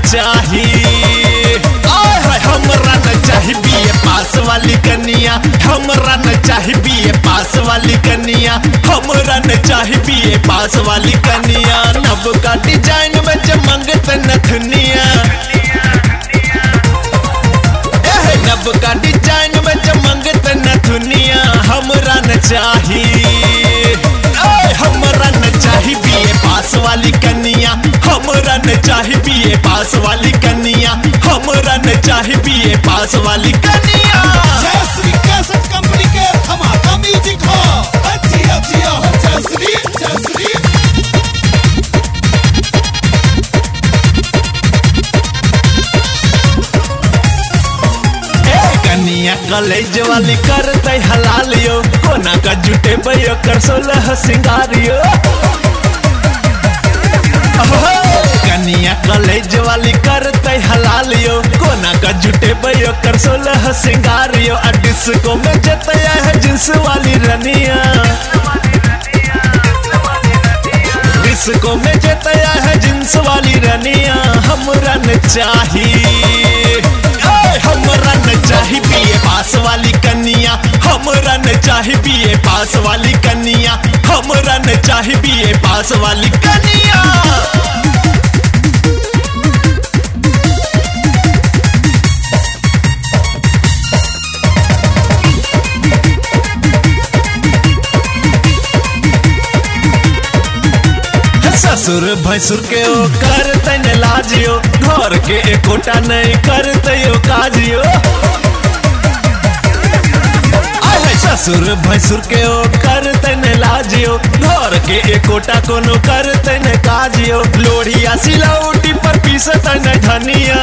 चाहिए। हमरा न चाही बीए पास वाली कनिया, हमरा न चाही बीए पास वाली कनिया, हमरा न चाही बीए पास वाली कनिया। नब का डिजाइन में चमंगत नथुनिया, नब का डिजाइन में चमंगत नथुनिया हमरा न चाहिए। हमरा न चाही बीए पास वाली कनिया, हमरा न चाही बीए पास वाली कनिया, हमरा न चाही बीए पास वाली कनिया। जयश्री कैसेट कंपनी के धमाका म्यूजिक हो, जिया जिया हो जयश्री जयश्री। कनिया कॉलेज वाली करते हलालियो, कोना का जुटे बयो कर 16 सिंगारियो। कनिया कॉलेज वाली करते हलालियो, कोना का जुटे बयो कर 16 सिंगारियो। डिस्को में जतया है जींस वाली रनिया, डिस्को में जतया है जींस वाली रनिया हमरा न चाहिए। हमरा न चाही बीए पास वाली कनिया, हमरा न चाही बीए पास वाली कनिया, हमरा न चाही बीए पास वाली कनिया। ससुर भैसुर के ओ करते न लाजियो, घर के एकोटा नहीं करते ओ काजियो। ससुर भैसुर के ओ करते न लाजियो, घर के एकोटा कोनो करते न काजियो। लोढ़िया सिलौटी पर पीसत न धनिया,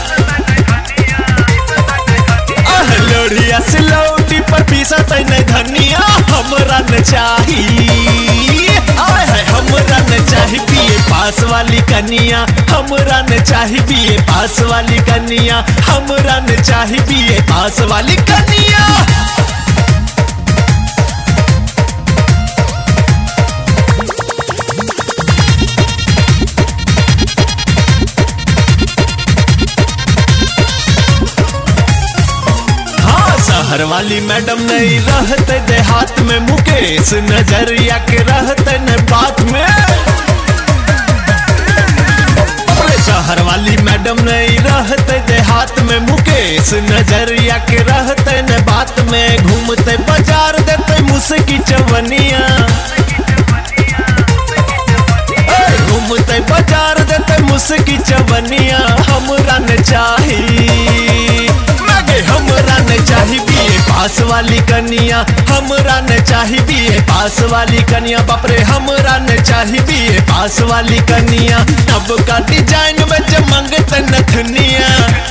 लोढ़िया सिलौटी पर पीसत न धनिया हमरा न चाहिए। हमरा न चाही बीए पास वाली कनिया, हमरा न चाही बीए पास वाली कनिया, हमरा न चाही बीए पास वाली कनिया। शहर वाली मैडम नहीं रहते देहात में, मुकेश नजरिया के रहते न बात में। शहर वाली मैडम नहीं रहते देहात में, मुकेश नजरिया के रहते न बात में। घूमते बाजार देते मुस्की चवनिया, घूमते बाजार देते मुस्की चवनिया हमरा न चाहिए। हमरा न चाही बीए पास वाली कनिया, हमरा न चाही बीए पास वाली कनिया। बापरे हमरा न चाही बीए पास वाली कनिया। नब का डिजाइन में चमंगत नथुनिया,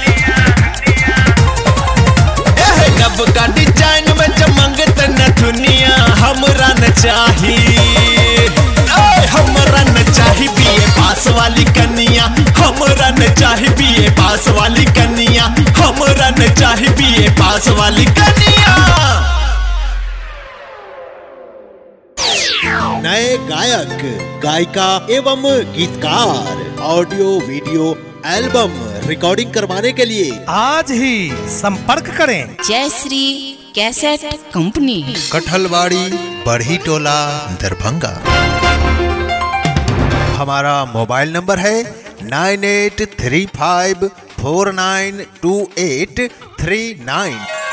नब का डिजाइन में चमंगत नथुनिया हमरा न चाहिए। हमरा न चाही बीए पास वाली कनिया, हमरा न चाही बीए पास वाली कनिया, हमरा न चाही बीए पास वाली कनिया। नए गायक गायिका एवं गीतकार ऑडियो वीडियो एल्बम रिकॉर्डिंग करवाने के लिए आज ही संपर्क करें जयश्री कैसेट कंपनी, कठलवाड़ी बढ़ी टोला दरभंगा। हमारा मोबाइल नंबर है 9835492839।